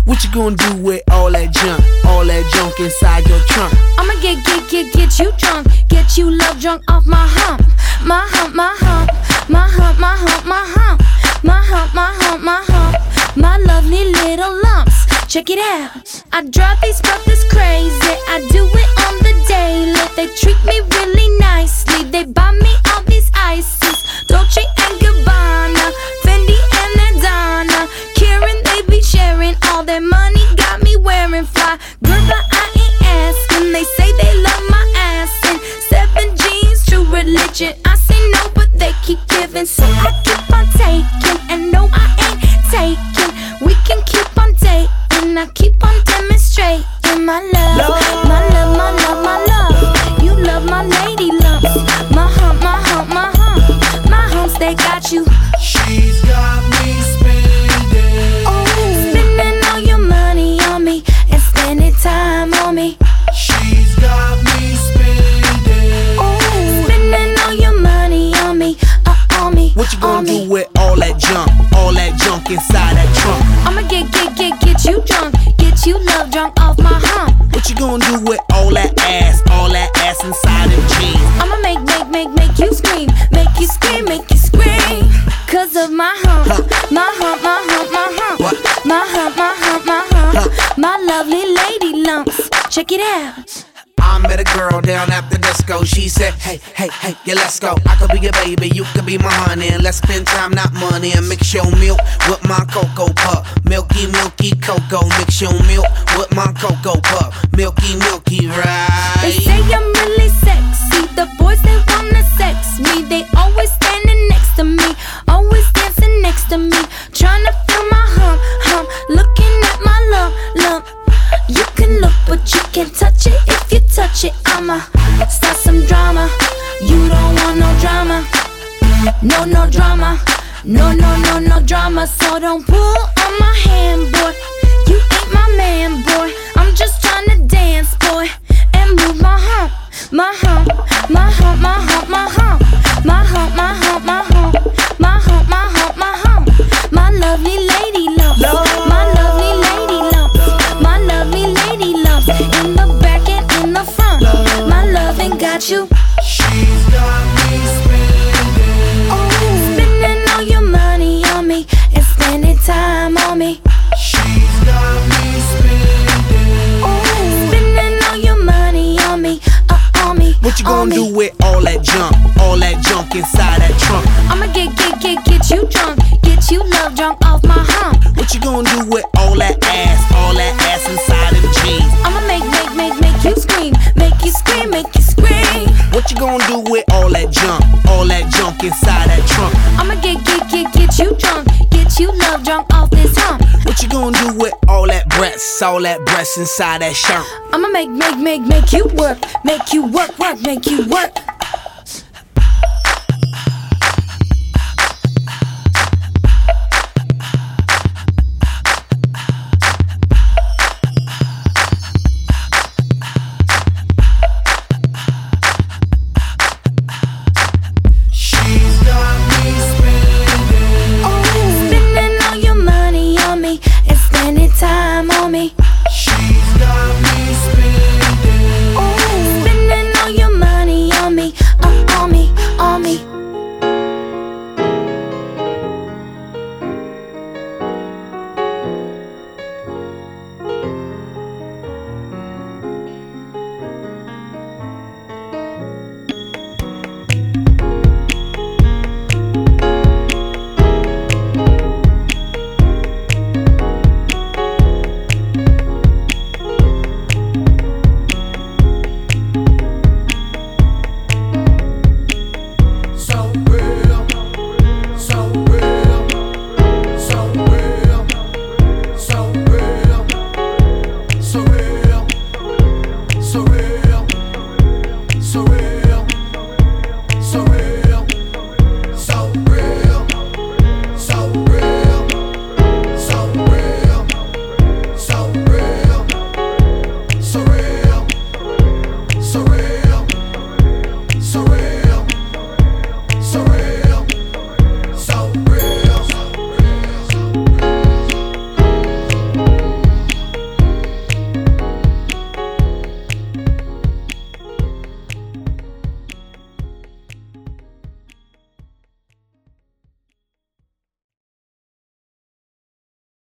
What you gonna do with all that junk inside your trunk? I'ma get you drunk, get you love drunk off my hump, my hump, my hump, my hump, my hump, my hump, my hump, my hump, my hump, my lovely little lumps. Check it out. I drive these brothers crazy. I do it on the daily. They treat me really nicely. They buy me all these ices, Dolce and Gabbana, Fendi and Adana. Karen, they be sharing all their money. Got me wearing fly. Girl, but I ain't asking. They say they love my ass and 7 jeans, true religion. I say no, but they keep giving, so I keep on taking. And no, I ain't taking. We can keep on dating. I keep on demonstrating my love, my love, my love, my love. You love my lady lumps, my hump, my hump, my hump, my humps. They got you. She's got me spending. Oh, spending all your money on me and spending time on me. She's got me spending. Oh, spending all your money on me, on me. What you gonna do with all that junk inside that trunk? I'ma get you drunk, get you love drunk off my hump. What you gonna do with all that ass inside them jeans? I'ma make you scream, make you scream, make you scream. Cause of my hump, my hump, my hump, my hump, my hump, my hump, my hump, my lovely lady lumps. Check it out. I met a girl down at the disco. She said, hey, yeah, let's go. I could be your baby, you could be my honey, and let's spend time, not money. And mix your milk with my cocoa pup. Milky, milky cocoa. Mix your milk with my cocoa pup. Milky, milky, right? They say I'm really sexy. The boys, they wanna sex me. They always standing next to me, always dancing next to me, trying to feel my hump, looking at my lump. You can look, but you can't touch it. If you touch it, I'ma start some drama. You don't want no drama. No drama. No drama. So don't pull on my hand, boy. You ain't my man, boy. I'm just trying to dance, boy, and move my hump, my hump, my hump, my hump, my hump, my hump, my hump, my hump, my hump, my hump, my hump, my lovely lady lumps, my lovely lady lumps, my lovely lady lumps, in the back and in the front. My loving got you. She's got me spending. Oh, spending all your money on me and spending time on me. She's got me spending. Oh, spending all your money on me, on me. What you gonna do with all that junk inside that trunk? I'ma get you drunk, get you love drunk off my hump. What you gonna do with all that ass inside them jeans? I'ma make you scream, make you scream, make you scream. What you gonna do with all that junk inside that trunk? I'ma get you drunk, get you love drunk off this hump. What you gonna do with all that breasts inside that shirt? I'ma make you work, make you work, make you work. Time on me. She's got me